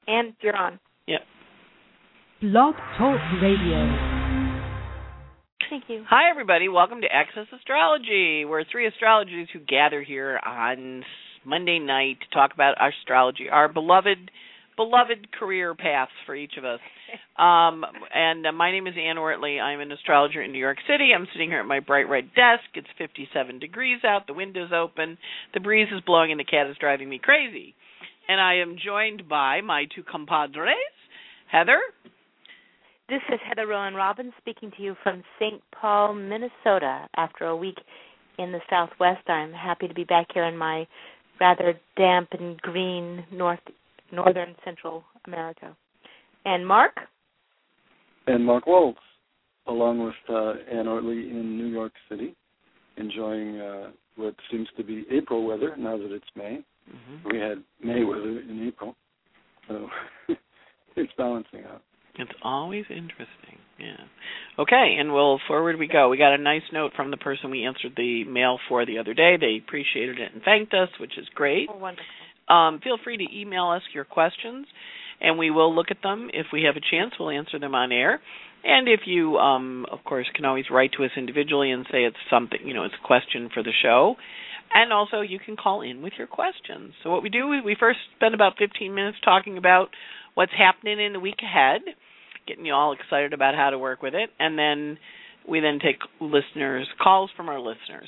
And you're on. Yep. Blog Talk Radio. Thank you. Hi, everybody. Welcome to Access Astrology. We're three astrologers who gather here on Monday night to talk about astrology, our beloved career paths for each of us. And my name is Ann Ortley. I'm an astrologer in New York City. I'm sitting here at my bright red desk. It's 57 degrees out. The window's open. The breeze is blowing, and the cat is driving me crazy. And I am joined by my two compadres, Heather. This is Heather Rowan Robbins speaking to you from St. Paul, Minnesota. After a week in the Southwest, I'm happy to be back here in my rather damp and green northern Central America. And Mark? And Mark Waltz, along with Ann Ortley in New York City, enjoying what seems to be April weather now that it's May. Mm-hmm. We had May weather in April, so it's balancing out. It's always interesting, yeah. Okay, and forward we go. We got a nice note from the person we answered the mail for the other day. They appreciated it and thanked us, which is great. Oh, wonderful. Feel free to email us your questions, and we will look at them. If we have a chance, we'll answer them on air. And if you, of course, can always write to us individually and say it's something, it's a question for the show. And also, you can call in with your questions. So what we do, we first spend about 15 minutes talking about what's happening in the week ahead, getting you all excited about how to work with it, and then we take calls from our listeners.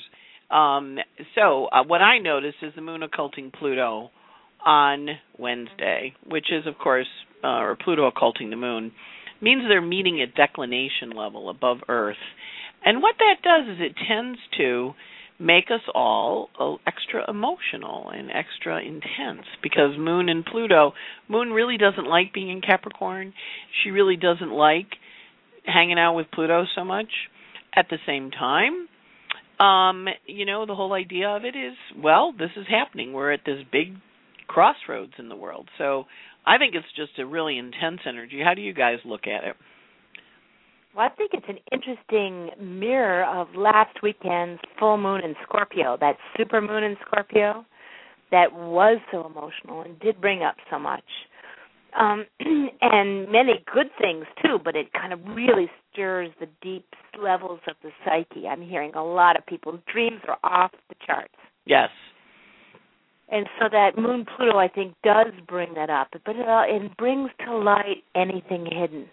So what I noticed is the moon occulting Pluto on Wednesday, which is, of course, or Pluto occulting the moon, means they're meeting at declination level above Earth. And what that does is it tends to make us all extra emotional and extra intense because Moon and Pluto, Moon really doesn't like being in Capricorn. She really doesn't like hanging out with Pluto so much. At the same time, the whole idea of it is, this is happening. We're at this big crossroads in the world. So I think it's just a really intense energy. How do you guys look at it? Well, I think it's an interesting mirror of last weekend's full moon in Scorpio, that super moon in Scorpio that was so emotional and did bring up so much. And many good things, too, but it kind of really stirs the deep levels of the psyche. I'm hearing a lot of people's dreams are off the charts. Yes. And so that Moon Pluto, I think, does bring that up, but it brings to light anything hidden.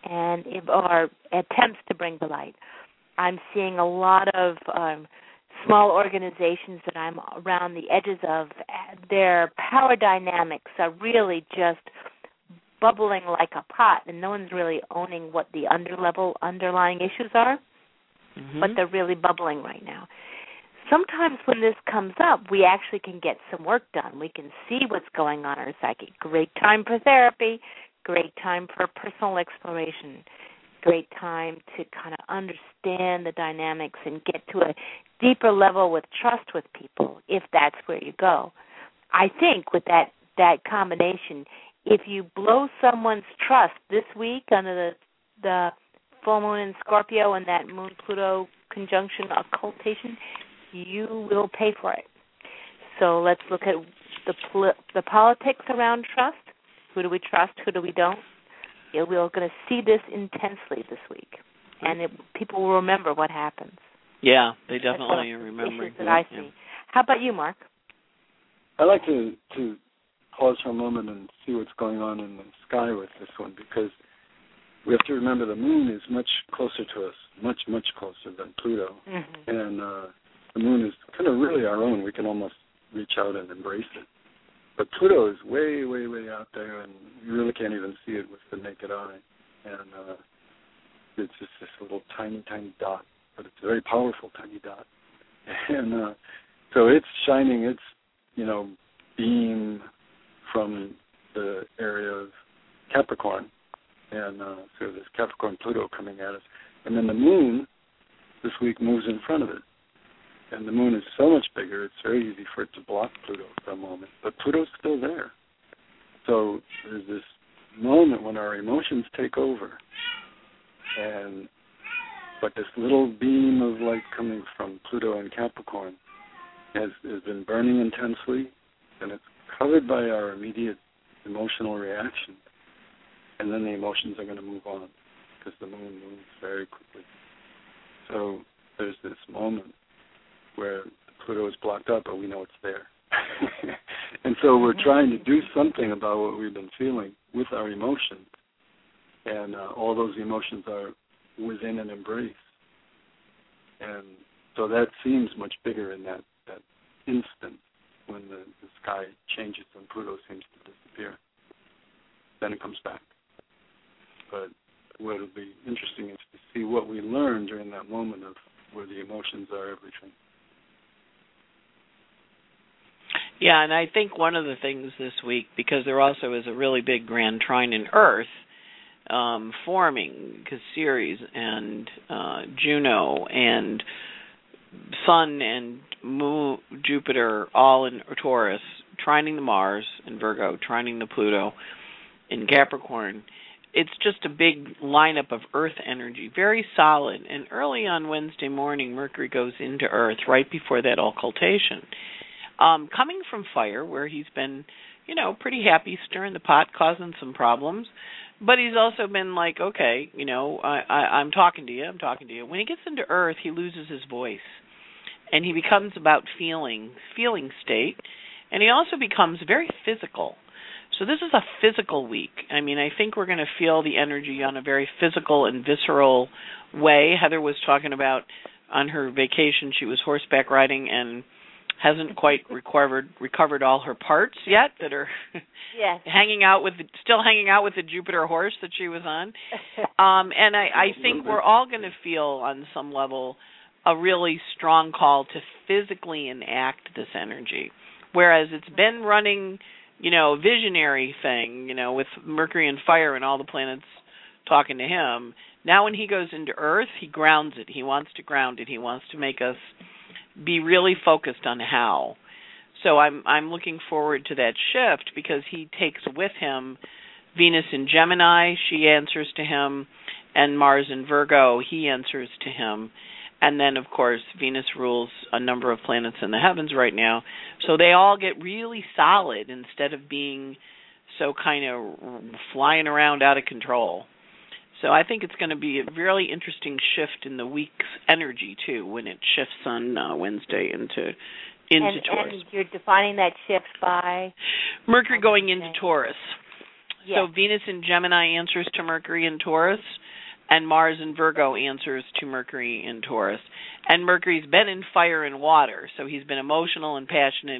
Or attempts to bring to light. I'm seeing a lot of small organizations that I'm around the edges of. Their power dynamics are really just bubbling like a pot, and no one's really owning what the underlying issues are, but they're really bubbling right now. Sometimes when this comes up, we actually can get some work done. We can see what's going on in our psyche. Great time for therapy. Great time for personal exploration, great time to kind of understand the dynamics and get to a deeper level with trust with people, if that's where you go. I think with that combination, if you blow someone's trust this week under the full moon in Scorpio and that Moon-Pluto conjunction occultation, you will pay for it. So let's look at the politics around trust. Who do we trust? Who do we don't? We're going to see this intensely this week, and people will remember what happens. Yeah, they definitely remember. Issues that I see. Yeah. How about you, Mark? I like to pause for a moment and see what's going on in the sky with this one, because we have to remember the moon is much closer to us, much, much closer than Pluto. Mm-hmm. And the moon is kind of really our own. We can almost reach out and embrace it. But Pluto is way, way, way out there, and you really can't even see it with the naked eye. And it's just this little tiny, tiny dot, but it's a very powerful tiny dot. And so it's shining its, beam from the area of Capricorn. And so there's Capricorn-Pluto coming at us. And then the moon this week moves in front of it. And the moon is so much bigger, it's very easy for it to block Pluto for a moment. But Pluto's still there. So there's this moment when our emotions take over. But this little beam of light coming from Pluto and Capricorn has been burning intensely, and it's covered by our immediate emotional reaction, and then the emotions are going to move on because the moon moves very quickly. So there's this moment where Pluto is blocked up, but we know it's there. And so we're trying to do something about what we've been feeling with our emotions. And all those emotions are within an embrace. And so that seems much bigger in that instant when the sky changes and Pluto seems to disappear. Then it comes back. But what will be interesting is to see what we learn during that moment of where the emotions are everything. Yeah, and I think one of the things this week, because there also is a really big grand trine in Earth forming, because Ceres and Juno and Sun and Moon, Jupiter, all in Taurus, trining the Mars in Virgo, trining the Pluto in Capricorn. It's just a big lineup of Earth energy, very solid. And early on Wednesday morning, Mercury goes into Earth right before that occultation. Coming from fire, where he's been, pretty happy, stirring the pot, causing some problems. But he's also been like, okay, I'm talking to you. When he gets into Earth, he loses his voice. And he becomes about feeling state. And he also becomes very physical. So this is a physical week. I mean, I think we're going to feel the energy on a very physical and visceral way. Heather was talking about on her vacation, she was horseback riding and hasn't quite recovered all her parts yet that are yes. still hanging out with the Jupiter horse that she was on. And I think we're all going to feel on some level a really strong call to physically enact this energy. Whereas it's been running, visionary thing, with Mercury and fire and all the planets talking to him. Now when he goes into Earth, he grounds it. He wants to ground it. He wants to make us be really focused on how. So I'm looking forward to that shift because he takes with him Venus in Gemini, she answers to him, and Mars in Virgo, he answers to him. And then, of course, Venus rules a number of planets in the heavens right now. So they all get really solid instead of being so kind of flying around out of control. So I think it's going to be a really interesting shift in the week's energy, too, when it shifts on Wednesday into Taurus. And you're defining that shift by? Mercury going into Taurus. Yes. So Venus in Gemini answers to Mercury in Taurus, and Mars in Virgo answers to Mercury in Taurus. And Mercury's been in fire and water, so he's been emotional and passionate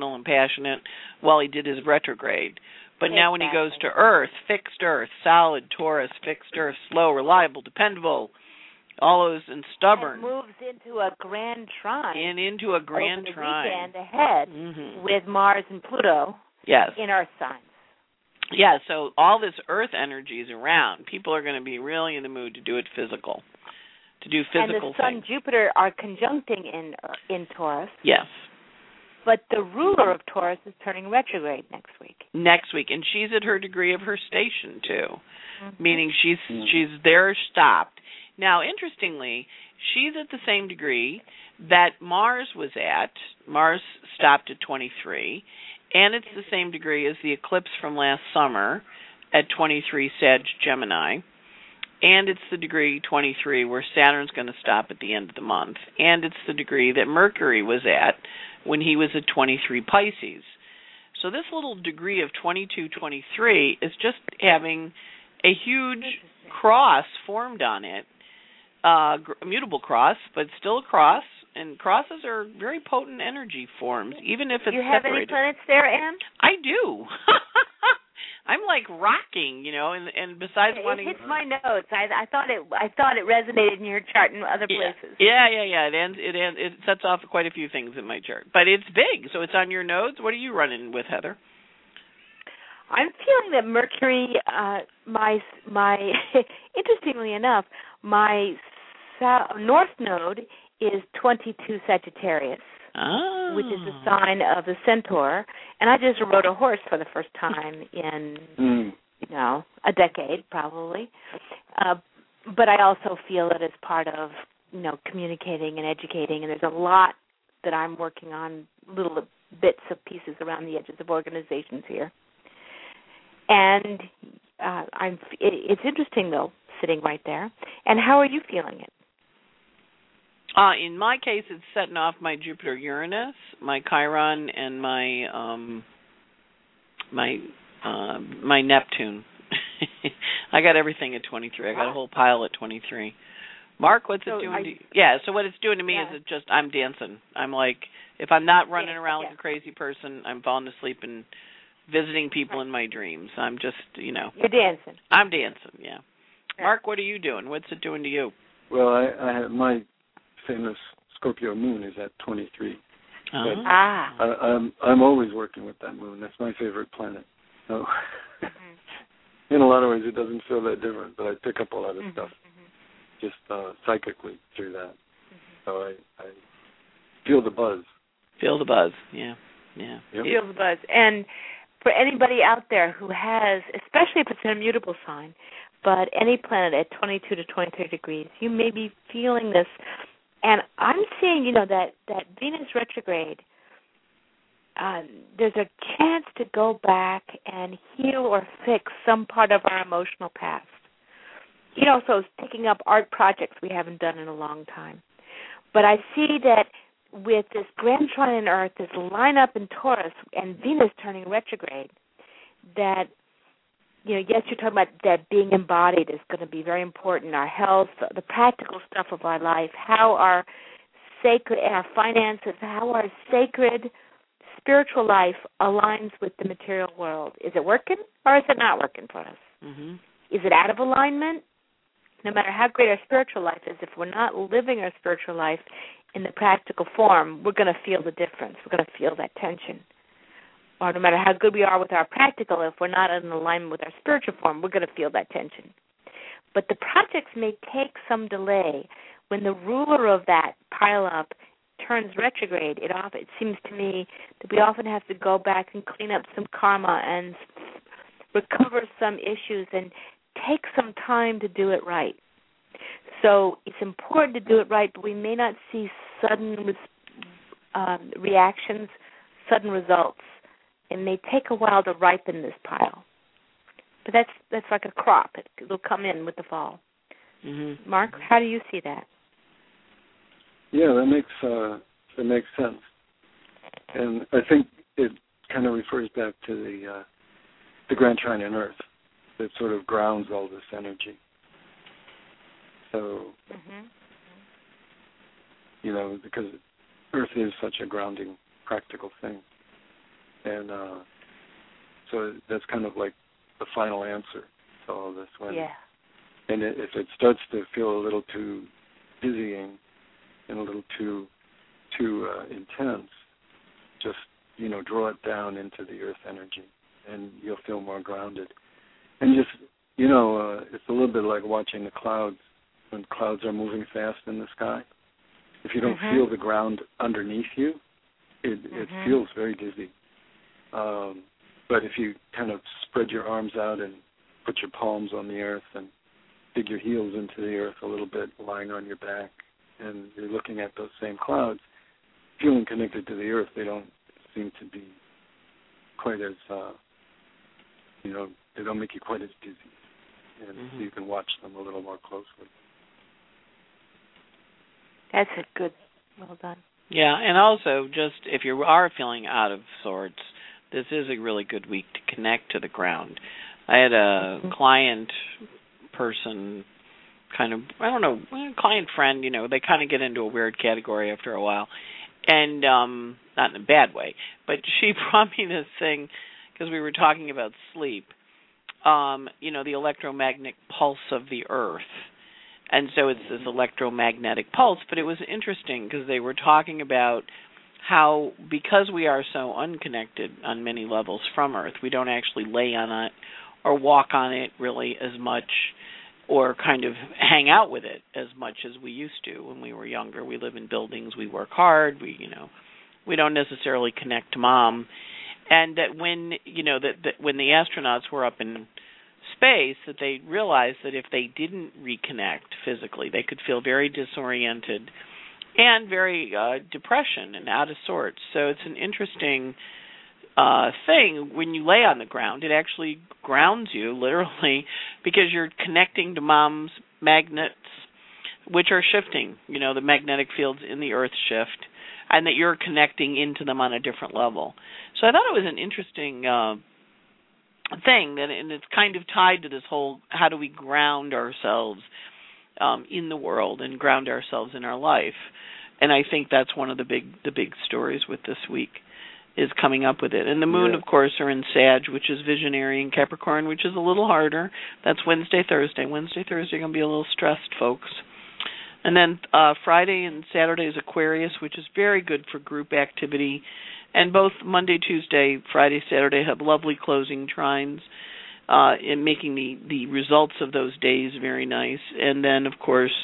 while he did his retrograde. But now when he goes to Earth, fixed Earth, solid Taurus, fixed Earth, slow, reliable, dependable, all those, and stubborn. And moves into a grand trine. And into a grand trine. Weekend ahead with Mars and Pluto in Earth signs. Yeah, so all this Earth energy is around. People are going to be really in the mood to do it physical, to do physical things. And the Sun and Jupiter are conjuncting in Taurus. Yes. But the ruler of Taurus is turning retrograde next week. And she's at her degree of her station too, meaning she's there stopped. Now, interestingly, she's at the same degree that Mars was at. Mars stopped at 23, and it's the same degree as the eclipse from last summer at 23 Sag Gemini, and it's the degree 23 where Saturn's going to stop at the end of the month, and it's the degree that Mercury was at when he was at 23 Pisces. So this little degree of 22-23 is just having a huge cross formed on it, a mutable cross, but still a cross, and crosses are very potent energy forms, even if it's separated. Do you have any planets there, Anne? I do. I'm like rocking, and besides wanting. It hits my notes. I thought it resonated in your chart and other places. Yeah. It sets off quite a few things in my chart, but it's big, so it's on your nodes. What are you running with, Heather? I'm feeling that Mercury, my interestingly enough, my north node is 22 Sagittarius. Oh. Which is the sign of the Centaur, and I just rode a horse for the first time in, a decade probably. But I also feel that it's part of, communicating and educating, and there's a lot that I'm working on, little bits of pieces around the edges of organizations here. And it's interesting, though, sitting right there. And how are you feeling it? In my case, it's setting off my Jupiter-Uranus, my Chiron, and my Neptune. I got everything at 23. I got a whole pile at 23. Mark, what's it doing to you? Yeah, so what it's doing to me is I'm dancing. I'm like, if I'm not running around like a crazy person, I'm falling asleep and visiting people in my dreams. I'm just, You're dancing. I'm dancing, yeah. Mark, what are you doing? What's it doing to you? Well, I have my famous Scorpio moon is at 23. Oh. I'm always working with that moon. That's my favorite planet. So in a lot of ways, it doesn't feel that different, but I pick up a lot of stuff just psychically through that. So I feel the buzz. Feel the buzz, yeah. Yep. Feel the buzz. And for anybody out there who has, especially if it's an immutable sign, but any planet at 22 to 23 degrees, you may be feeling this. And I'm seeing, that Venus retrograde, there's a chance to go back and heal or fix some part of our emotional past. So it's picking up art projects we haven't done in a long time. But I see that with this Grand Trine in Earth, this lineup in Taurus, and Venus turning retrograde, that, yes, you're talking about that being embodied is going to be very important. Our health, the practical stuff of our life, how our sacred, our finances, how our sacred spiritual life aligns with the material world. Is it working or is it not working for us? Mm-hmm. Is it out of alignment? No matter how great our spiritual life is, if we're not living our spiritual life in the practical form, we're going to feel the difference. We're going to feel that tension. Or no matter how good we are with our practical, if we're not in alignment with our spiritual form, we're going to feel that tension. But the projects may take some delay. When the ruler of that pile-up turns retrograde, it seems to me that we often have to go back and clean up some karma and recover some issues and take some time to do it right. So it's important to do it right, but we may not see sudden reactions, sudden results. It may take a while to ripen this pile. But that's like a crop. It'll come in with the fall. Mm-hmm. Mark, how do you see that? Yeah, that makes sense. And I think it kind of refers back to the Grand Trine in Earth that sort of grounds all this energy. So, because Earth is such a grounding, practical thing. And so that's kind of like the final answer to all this. And if it starts to feel a little too dizzying and a little too intense, just, draw it down into the Earth energy, and you'll feel more grounded. And just, it's a little bit like watching the clouds when clouds are moving fast in the sky. If you don't feel the ground underneath you, it feels very dizzy. But if you kind of spread your arms out and put your palms on the earth and dig your heels into the earth a little bit, lying on your back, and you're looking at those same clouds, feeling connected to the earth, they don't seem to be quite as, they don't make you quite as dizzy. And so you can watch them a little more closely. That's a good, well done. Yeah, and also just if you are feeling out of sorts, this is a really good week to connect to the ground. I had a client person client friend, they kind of get into a weird category after a while. And not in a bad way, but she brought me this thing because we were talking about sleep, the electromagnetic pulse of the earth. And so it's this electromagnetic pulse, but it was interesting because they were talking about how, because we are so unconnected on many levels from Earth, we don't actually lay on it or walk on it really as much or kind of hang out with it as much as we used to when we were younger. We live in buildings, we work hard, we don't necessarily connect to Mom. And that when, that when the astronauts were up in space, that they realized that if they didn't reconnect physically, they could feel very disoriented and very depression and out of sorts. So it's an interesting thing, when you lay on the ground, it actually grounds you, literally, because you're connecting to mom's magnets, which are shifting. The magnetic fields in the earth shift, and that you're connecting into them on a different level. So I thought it was an interesting thing, and it's kind of tied to this whole, how do we ground ourselves in the world and ground ourselves in our life. And I think that's one of the big stories with this week, is coming up with it. And the moon, of course, are in Sag, which is visionary, and Capricorn, which is a little harder. That's Wednesday, Thursday. Wednesday, Thursday are going to be a little stressed, folks. And then Friday and Saturday is Aquarius, which is very good for group activity. And both Monday, Tuesday, Friday, Saturday have lovely closing trines, in making the results of those days very nice. And then, of course,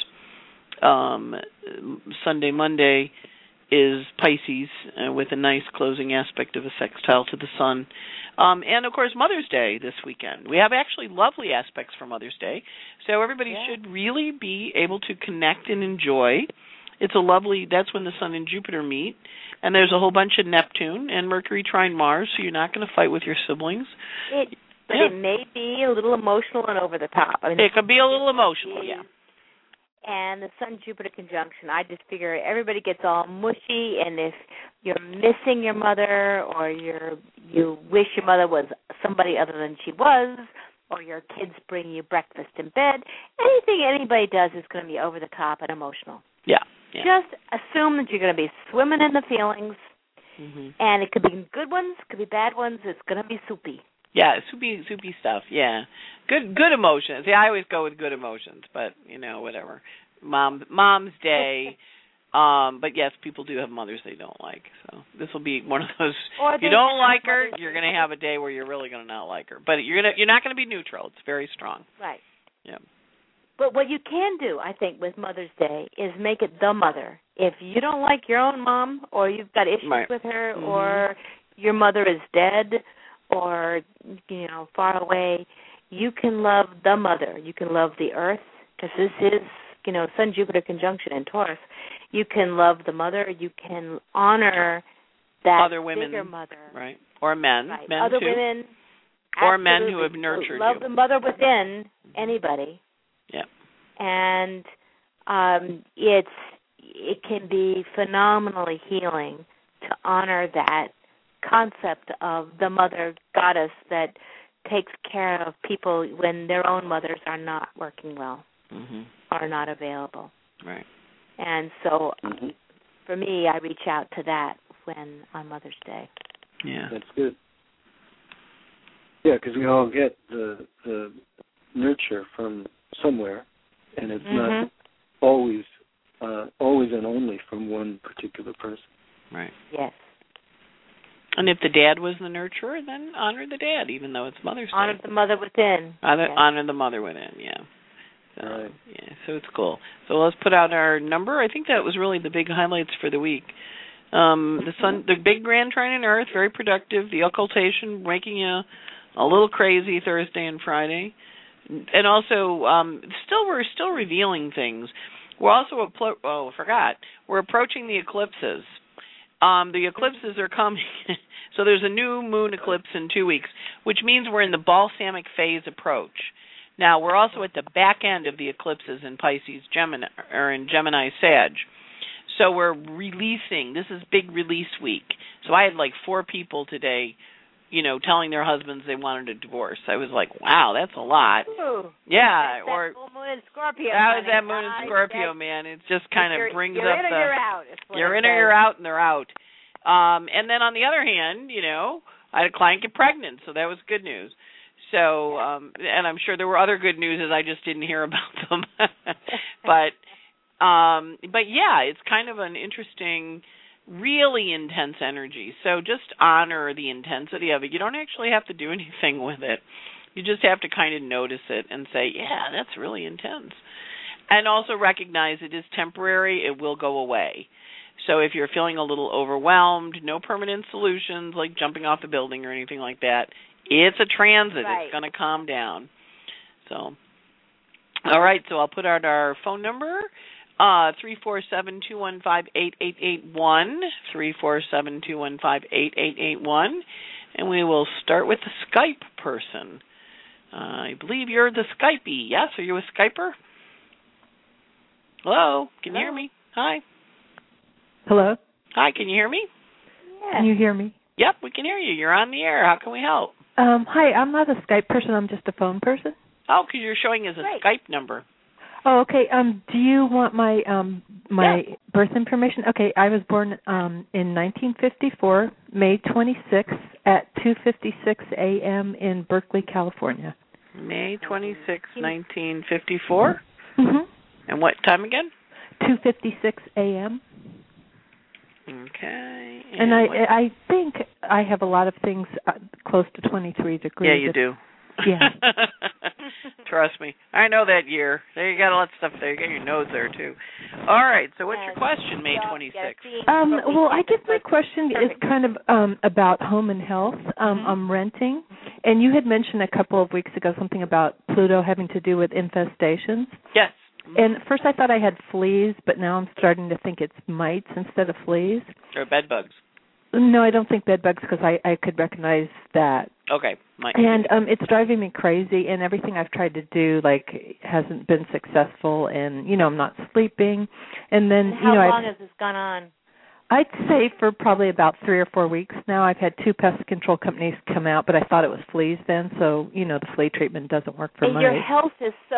Sunday, Monday is Pisces, with a nice closing aspect of a sextile to the sun. And, of course, Mother's Day this weekend. We have actually lovely aspects for Mother's Day, so everybody should really be able to connect and enjoy. It's a lovely, that's when the Sun and Jupiter meet, and there's a whole bunch of Neptune and Mercury trine Mars, so you're not going to fight with your siblings. But it may be a little emotional and over the top. It could be a little emotional, yeah. And the Sun-Jupiter conjunction, I just figure everybody gets all mushy, and if you're missing your mother, or you wish your mother was somebody other than she was, or your kids bring you breakfast in bed, anything anybody does is going to be over the top and emotional. Yeah. Just assume that you're going to be swimming in the feelings, and it could be good ones, could be bad ones. It's going to be soupy. Yeah, soupy stuff. Yeah, good emotions. Yeah, I always go with good emotions, but whatever. Mom's Day, but yes, people do have mothers they don't like. So this will be one of those. If you don't like her, you're going to have a day where you're really going to not like her. But you're not going to be neutral. It's very strong. Right. Yeah. But what you can do, I think, with Mother's Day is make it the mother. If you don't like your own mom, or you've got issues with her, or your mother is dead, or far away, you can love the mother. You can love the earth, because this is Sun-Jupiter conjunction in Taurus. You can love the mother. You can honor that other women, bigger mother, right? Or men, right. men other too, women, or men who have nurtured love you. the mother within anybody. Yeah, and it can be phenomenally healing to honor that concept of the mother goddess that takes care of people when their own mothers are not working well, are not available. Right. And so for me, I reach out to that on Mother's Day. Yeah. That's good. Yeah, because we all get the nurture from somewhere, and it's not always and only from one particular person. Right. Yes. And if the dad was the nurturer, then honor the dad, even though it's Mother's Day. Honor the mother within. Honor the mother within, yeah. So, right. Yeah, so it's cool. So let's put out our number. I think that was really the big highlights for the week. The sun, the big grand trine in Earth, very productive. The occultation making you a little crazy Thursday and Friday. And also, we're still revealing things. We're also we're approaching the eclipses. The eclipses are coming. So there's a new moon eclipse in 2 weeks, which means we're in the balsamic phase approach. Now, we're also at the back end of the eclipses in Pisces, Gemini, Sag. So we're releasing. This is big release week. So I had like 4 people today, telling their husbands they wanted a divorce. I was like, wow, that's a lot. Ooh, yeah. That's or full moon in Scorpio. That was that moon in Scorpio, man. It just kind of brings you're up in or you're out. You're in or you're out, and they're out. And then on the other hand, I had a client get pregnant, so that was good news. So, and I'm sure there were other good news, I just didn't hear about them. But yeah, it's kind of an interesting, really intense energy. So just honor the intensity of it. You don't actually have to do anything with it. You just have to kind of notice it and say, yeah, that's really intense. And also recognize it is temporary. It will go away. So if you're feeling a little overwhelmed, no permanent solutions like jumping off the building or anything like that. It's a transit. Right. It's going to calm down. So, all right. So I'll put out our phone number, 347-215-8881, 347-215-8881. And we will start with the Skype person. I believe you're the Skypey. Yes, are you a Skyper? Hello? Can you hear me? Hi. Hello? Hi, can you hear me? Yeah. Can you hear me? Yep, we can hear you. You're on the air. How can we help? Hi, I'm not a Skype person. I'm just a phone person. Oh, because you're showing as a Skype number. Oh, okay. Do you want my birth information? Okay, I was born in 1954, May 26th at 2:56 a.m. in Berkeley, California. May 26, 1954? Mm-hmm. And what time again? 2:56 a.m. Okay. And I think I have a lot of things close to 23 degrees. Yeah, you do. Yeah. Trust me. I know that year. There you got all that stuff there. You got your nose there, too. All right. So what's your question, May 26th? Well, I guess my question is kind of about home and health. I'm renting. And you had mentioned a couple of weeks ago something about Pluto having to do with infestations. Yes. And at first I thought I had fleas, but now I'm starting to think it's mites instead of fleas. Or bed bugs. No, I don't think bed bugs because I could recognize that. Okay. And it's driving me crazy, and everything I've tried to do hasn't been successful, and I'm not sleeping. And then how long has this gone on? I'd say for probably about 3 or 4 weeks now. I've had 2 pest control companies come out, but I thought it was fleas then, so the flea treatment doesn't work for mice. Your health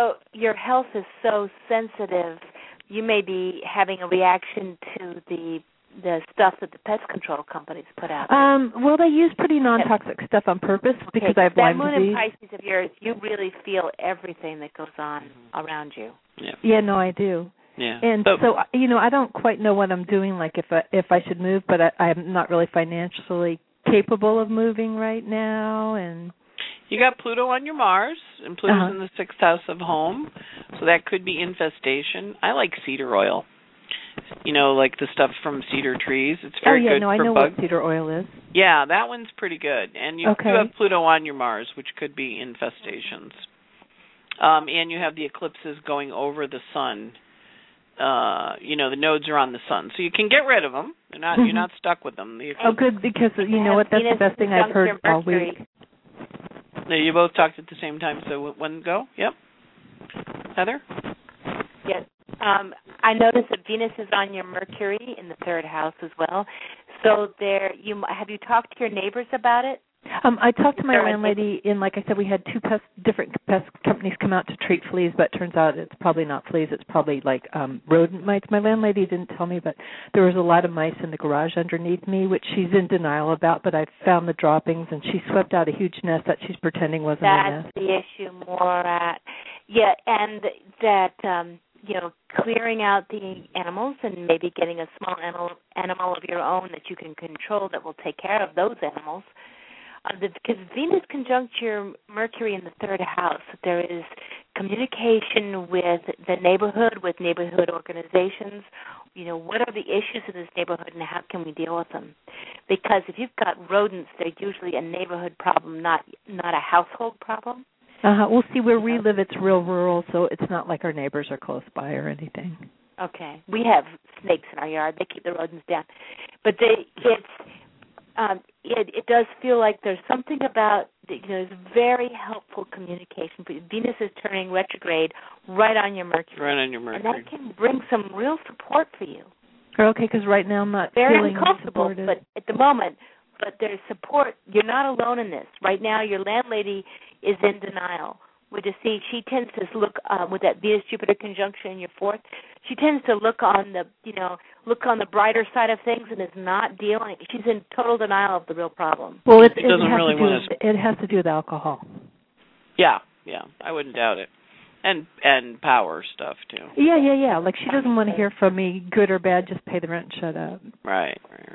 is so sensitive. You may be having a reaction to the stuff that the pest control companies put out. Well, they use pretty non-toxic stuff on purpose because I have Lyme disease. That moon and Pisces of yours, you really feel everything that goes on around you. Yeah, no, I do. Yeah. And so I don't quite know what I'm doing, if I should move, but I'm not really financially capable of moving right now. And you got Pluto on your Mars, and Pluto's in the 6th house of home, so that could be infestation. I like cedar oil. Like the stuff from cedar trees. It's very good for bugs. I know what cedar oil is. Yeah, that one's pretty good. And you do have Pluto on your Mars, which could be infestations. And you have the eclipses going over the sun. The nodes are on the sun, so you can get rid of them. You're not stuck with them. Good, because you know what? That's the best thing I've heard all week. No, you both talked at the same time. So when go? Yep. Heather? Yes. I noticed that Venus is on your Mercury in the 3rd house as well. So have you talked to your neighbors about it? I talked to my landlady, and like I said, we had 2 different pest companies come out to treat fleas, but it turns out it's probably not fleas. It's probably rodent mites. My landlady didn't tell me, but there was a lot of mice in the garage underneath me, which she's in denial about, but I found the droppings, and she swept out a huge nest that she's pretending wasn't a nest. That's the issue more at. Yeah, and that... clearing out the animals and maybe getting a small animal of your own that you can control that will take care of those animals. Because Venus conjunct your Mercury in the 3rd house, there is communication with the neighborhood, with neighborhood organizations. What are the issues in this neighborhood and how can we deal with them? Because if you've got rodents, they're usually a neighborhood problem, not a household problem. We'll see where we live. It's real rural, so it's not like our neighbors are close by or anything. Okay. We have snakes in our yard. They keep the rodents down. But it does feel like there's something about, there's very helpful communication. Venus is turning retrograde right on your Mercury. Right on your Mercury. And that can bring some real support for you. Okay, because right now I'm not very feeling uncomfortable, supported. but at the moment, there's support. You're not alone in this. Right now, your landlady is in denial. She tends to look with that Venus-Jupiter conjunction in your 4th. She tends to look on the brighter side of things and is not dealing. She's in total denial of the real problem. Well, it has to do with alcohol. Yeah, I wouldn't doubt it, and power stuff too. Yeah. Like she doesn't want to hear from me, good or bad. Just pay the rent and shut up. Right.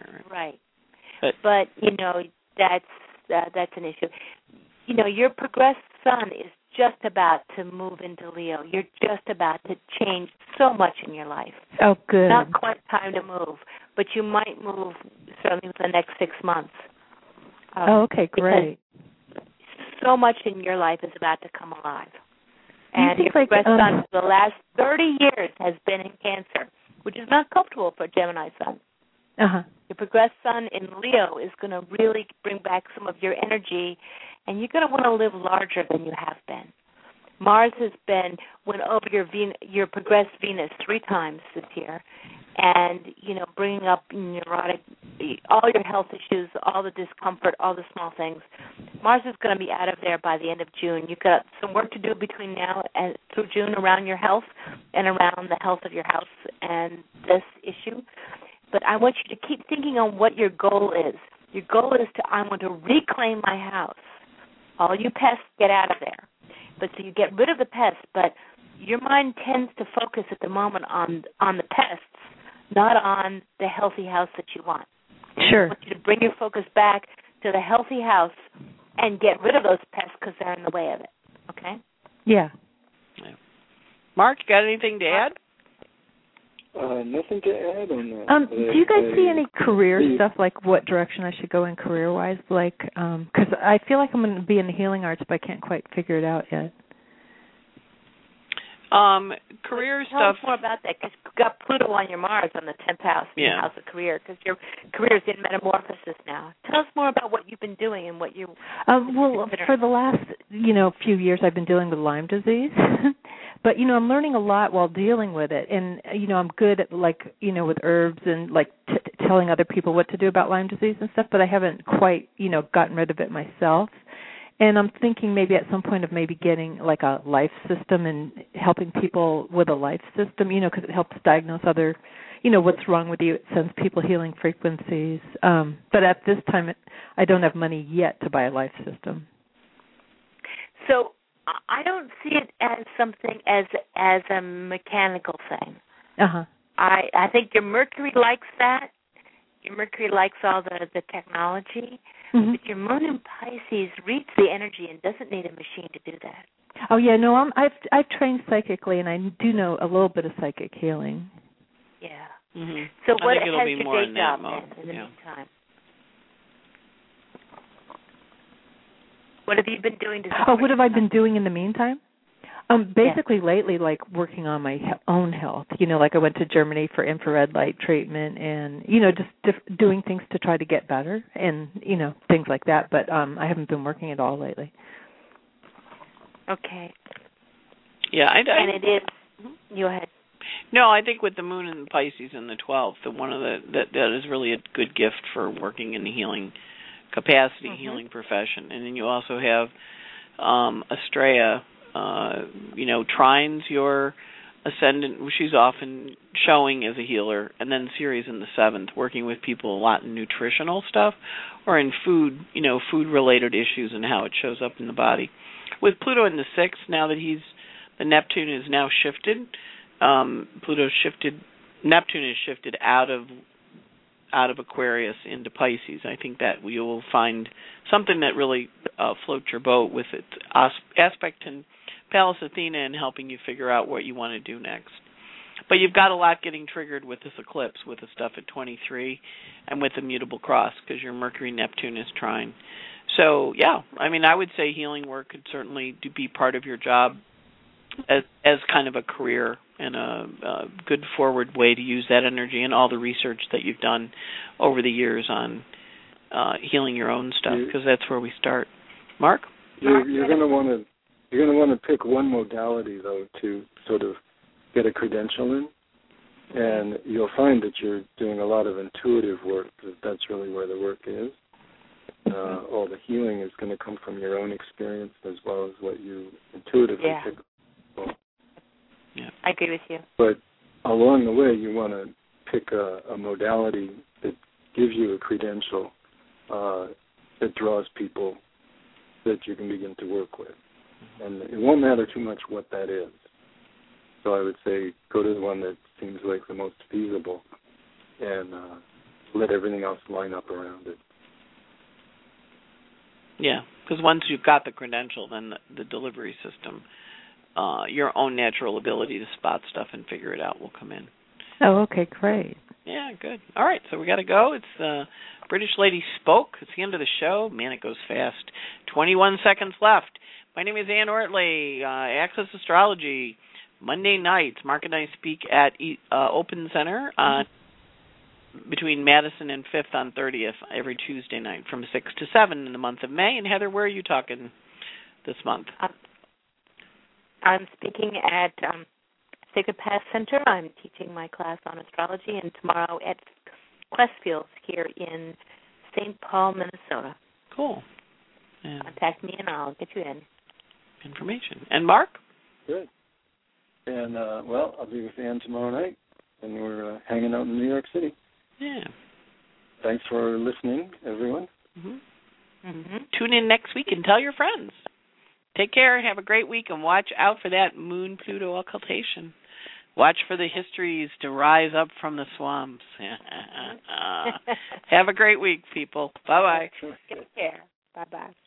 But that's an issue. Your progressed sun is just about to move into Leo. You're just about to change so much in your life. Oh, good. Not quite time to move, but you might move certainly within the next 6 months. Okay, great. So much in your life is about to come alive. And your progressed sun for the last 30 years has been in Cancer, which is not comfortable for Gemini sun. Uh-huh. Your progressed sun in Leo is going to really bring back some of your energy, and you're going to want to live larger than you have been. Mars went over your progressed Venus 3 times this year, and bringing up neurotic, all your health issues, all the discomfort, all the small things. Mars is going to be out of there by the end of June. You've got some work to do between now and through June around your health and around the health of your house and this issue. But I want you to keep thinking on what your goal is. Your goal is I want to reclaim my house. All you pests, get out of there. But so you get rid of the pests, but your mind tends to focus at the moment on the pests, not on the healthy house that you want. Sure. I want you to bring your focus back to the healthy house and get rid of those pests because they're in the way of it. Okay? Yeah. Mark, you got anything to add? Nothing to add on that. Do you guys see any career stuff, like what direction I should go in career-wise? Like, because I feel like I'm going to be in the healing arts, but I can't quite figure it out yet. Career Tell stuff. us more about that, because you've got Pluto on your Mars on the 10th house, the house of career, because your career is in metamorphosis now. Tell us more about what you've been doing and what you. Well, for the last few years, I've been dealing with Lyme disease, but I'm learning a lot while dealing with it, and I'm good at with herbs and telling other people what to do about Lyme disease and stuff, but I haven't quite gotten rid of it myself. And I'm thinking maybe at some point of maybe getting like a life system and helping people with a life system, because it helps diagnose other, what's wrong with you. It sends people healing frequencies. But at this time, I don't have money yet to buy a life system. So I don't see it as something as a mechanical thing. Uh-huh. I think your Mercury likes that. Your Mercury likes all the technology. Mm-hmm. But your moon in Pisces reads the energy and doesn't need a machine to do that. Oh yeah, no, I've trained psychically, and I do know a little bit of psychic healing. Yeah. Mm-hmm. So what has your day job in the meantime? What have you been doing to? What have I been doing in the meantime? Basically lately, working on my own health. I went to Germany for infrared light treatment and, just doing things to try to get better and, things like that. But I haven't been working at all lately. Okay. Yeah, and it is. Go ahead. No, I think with the moon in Pisces in the 12th, that is really a good gift for working in the healing capacity, healing profession. And then you also have Estrella, trines your ascendant, she's often showing as a healer, and then Ceres in the 7th, working with people a lot in nutritional stuff or in food, food-related issues and how it shows up in the body. With Pluto in the 6th, now that the Neptune is now shifted, Neptune is shifted out of Aquarius into Pisces. I think that you will find something that really floats your boat with its aspect in Pallas Athena and helping you figure out what you want to do next. But you've got a lot getting triggered with this eclipse, with the stuff at 23 and with the mutable cross, because your Mercury-Neptune is trine. So, yeah, I would say healing work could certainly be part of your job as kind of a career and a good forward way to use that energy and all the research that you've done over the years on healing your own stuff, because that's where we start. Mark? You're going to want to pick one modality, though, to sort of get a credential in, and you'll find that you're doing a lot of intuitive work, because that's really where the work is. All the healing is going to come from your own experience as well as what you intuitively pick up. Yeah. I agree with you. But along the way, you want to pick a modality that gives you a credential that draws people that you can begin to work with. And it won't matter too much what that is. So I would say go to the one that seems like the most feasible and let everything else line up around it. Yeah, because once you've got the credential, then the delivery system, your own natural ability to spot stuff and figure it out will come in. Oh, okay, great. Yeah, good. All right, so we got to go. It's British Lady Spoke. It's the end of the show. Man, it goes fast. 21 seconds left. My name is Ann Ortley, Access Astrology. Monday nights, Mark and I speak at Open Center on between Madison and 5th on 30th every Tuesday night from 6 to 7 in the month of May. And Heather, where are you talking this month? I'm speaking at Sacred Path Center. I'm teaching my class on astrology, and tomorrow at Questfields here in St. Paul, Minnesota. Cool. And contact me and I'll get you in. Information. And Mark? Good. And, I'll be with Ann tomorrow night, and we're hanging out in New York City. Yeah. Thanks for listening, everyone. Mm-hmm. Mm-hmm. Tune in next week and tell your friends. Take care, have a great week, and watch out for that Moon-Pluto occultation. Watch for the histories to rise up from the swamps. Have a great week, people. Bye-bye. Take care. Bye-bye.